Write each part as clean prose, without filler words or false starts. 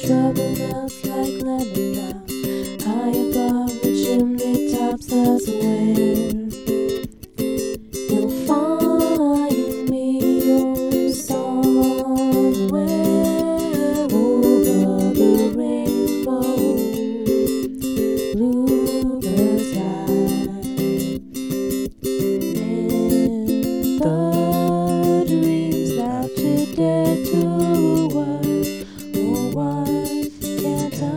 trouble melts like lemon drops. High above the chimney tops, that's where you'll find me. Oh, somewhere over the rainbow, bluebirds high, and the dreams that you dare to wife, oh wife, can't I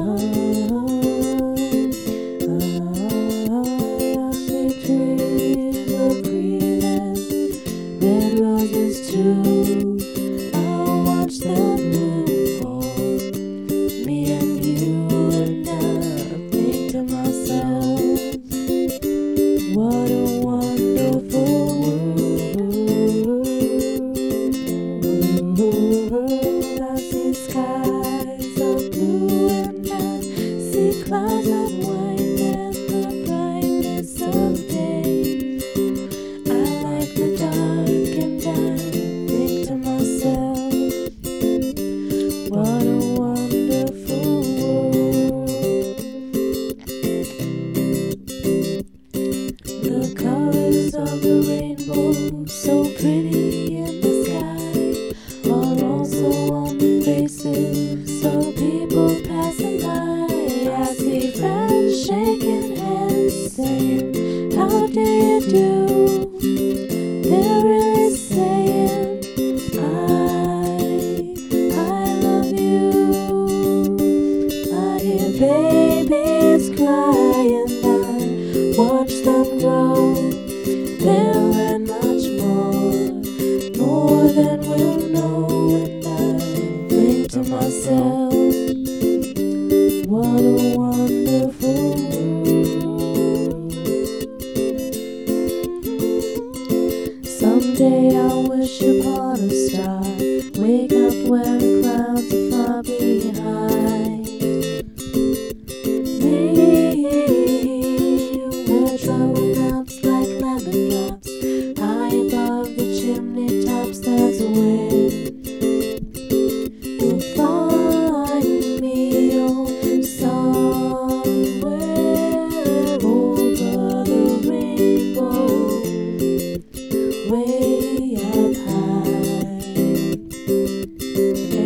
see trees of green and red roses too. I'll watch them bloom for me and you, and I think to myself, what a wonderful world. I see skies of blue and I see clouds of white and the brightness of day. I like the dark and I think to myself, what a wonderful world. The colors of the rainbow, so pretty in the sky, are also on the faces of people passing by. I see friends shaking hands, saying, how do you do? They're really saying, I love you. I hear babies cry and I watch them grow. They'll learn much more than we'll know. And I think to myself, what a wonderful world. Someday I'll wish upon a star, wake up where the clouds are far behind me, where trouble melts like lemon drops. High above the chimney tops, that's where you'll find me. Oh, somewhere over the rainbow, way up high,